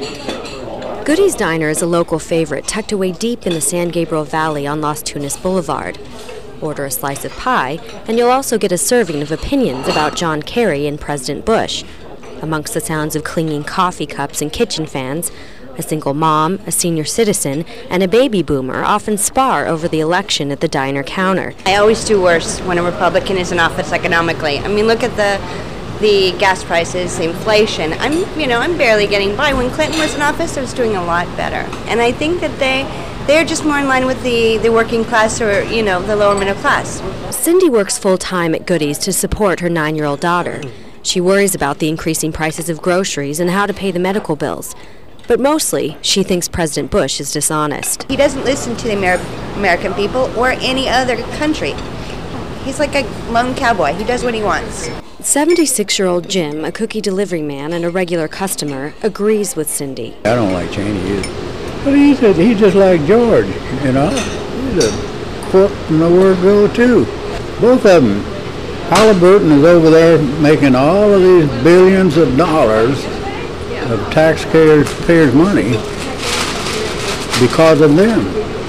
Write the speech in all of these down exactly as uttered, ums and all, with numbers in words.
Goody's Diner is a local favorite tucked away deep in the San Gabriel Valley on Las Tunas Boulevard. Order a slice of pie, and you'll also get a serving of opinions about John Kerry and President Bush. Amongst the sounds of clinging coffee cups and kitchen fans, a single mom, a senior citizen, and a baby boomer often spar over the election at the diner counter. I always do worse when a Republican is in office economically. I mean, look at the the gas prices, the inflation. I'm, you know, I'm barely getting by. When Clinton was in office, I was doing a lot better. And I think that they they're just more in line with the, the working class or, you know, the lower middle class. Cindy works full-time at Goody's to support her nine-year-old daughter. She worries about the increasing prices of groceries and how to pay the medical bills. But mostly, she thinks President Bush is dishonest. He doesn't listen to the Amer- American people or any other country. He's like a lone cowboy. He does what he wants. seventy-six-year-old Jim, a cookie delivery man and a regular customer, agrees with Cindy. I don't like Cheney either. But he's, a, he's just like George, you know. He's a crook from the word go, too. Both of them. Halliburton is over there making all of these billions of dollars of taxpayers' payers' money because of them.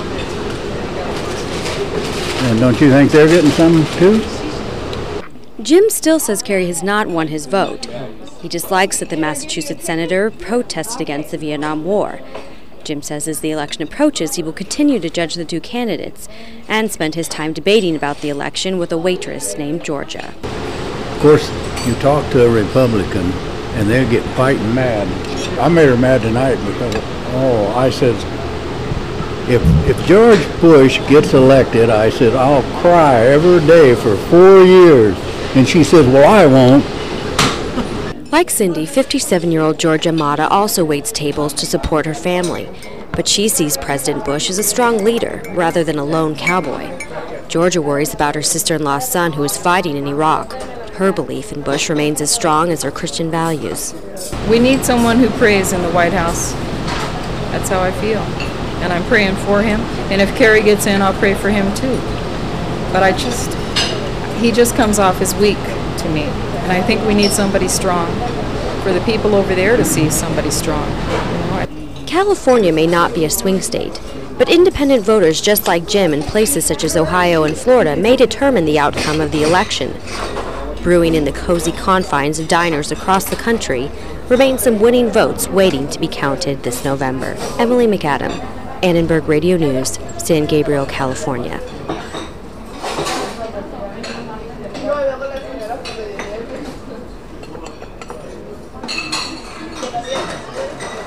And don't you think they're getting some, too? Jim still says Kerry has not won his vote. He dislikes that the Massachusetts senator protested against the Vietnam War. Jim says as the election approaches, he will continue to judge the two candidates and spend his time debating about the election with a waitress named Georgia. Of course, you talk to a Republican, and they'll get fighting mad. I made her mad tonight because, oh, I said, if, if George Bush gets elected, I said, I'll cry every day for four years. And she said, well, I won't. Like Cindy, fifty-seven-year-old Georgia Mata also waits tables to support her family, but she sees President Bush as a strong leader rather than a lone cowboy. Georgia worries about her sister-in-law's son who is fighting in Iraq. Her belief in Bush remains as strong as her Christian values. We need someone who prays in the White House. That's how I feel. And I'm praying for him. And if Kerry gets in, I'll pray for him too. But I just, he just comes off as weak to me. And I think we need somebody strong for the people over there to see somebody strong. California may not be a swing state, but independent voters just like Jim in places such as Ohio and Florida may determine the outcome of the election. Brewing in the cozy confines of diners across the country remain some winning votes waiting to be counted this November. Emily McAdam, Annenberg Radio News, San Gabriel, California.